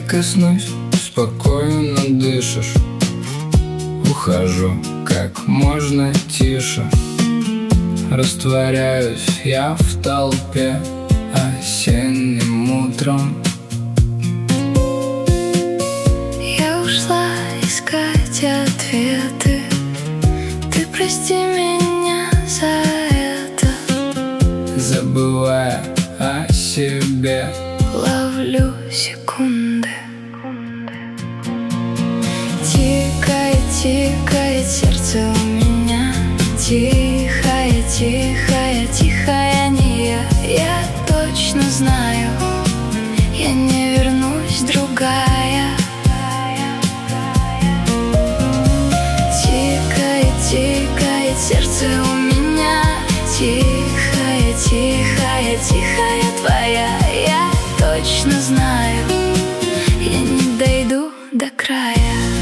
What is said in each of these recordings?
прикоснусь, спокойно дышишь. Ухожу как можно тише. Растворяюсь я в толпе осенним утром. Я ушла искать ответы. Ты прости меня за это. Забывая о себе, ловлю секунды. Тикает, тикает сердце у меня. Тихая, тихая, тихая не я точно знаю, я не вернусь, другая. Тикает, тикает сердце у меня. Тихая, тихая, тихая твоя. Я точно знаю, я не дойду до края.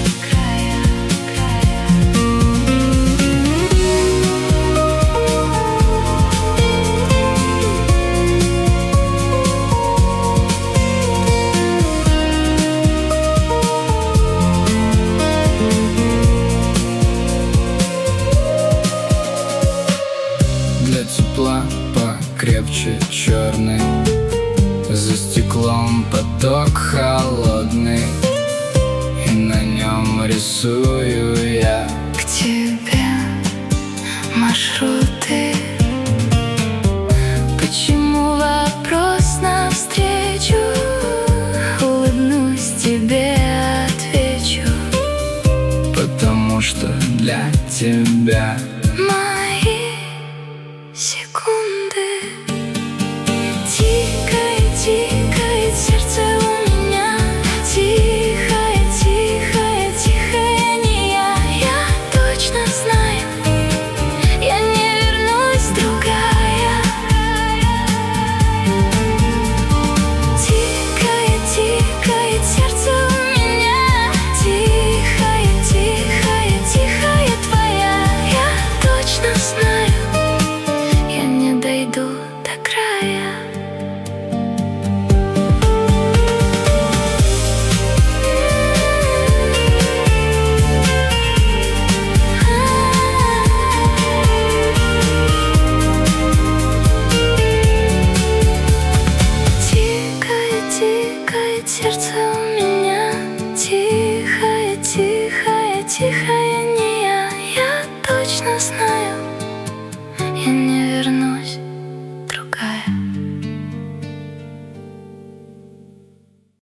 Для тепла покрепче черный, за стеклом поток холодный, и на нем рисую я К тебе маршруты. Почему вопрос навстречу? Улыбнусь тебе, отвечу. потому что для тебя